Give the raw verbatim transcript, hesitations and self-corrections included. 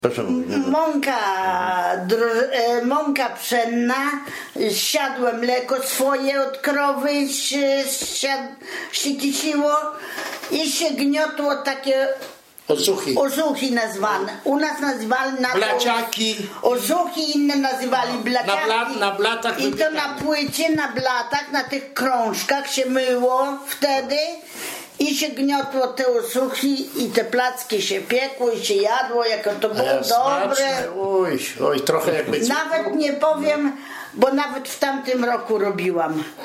Proszę mówić. Mąka, dro- e, mąka pszenna, siadłe mleko swoje od krowy się, się, się kisiło i się gniotło takie Osuchy. osuchy nazwane. U nas nazywali na Blaciaki. osuchy, inne nazywali blaciaki. Na blat- na blatach I to wypiekane. na płycie, na blatach, na tych krążkach się myło wtedy. I się gniotło te osuchy i te placki się piekło i się jadło, jako to było Ja, dobre. smaczne. Oj, oj, trochę jakby... Nawet nie powiem, bo nawet w tamtym roku robiłam.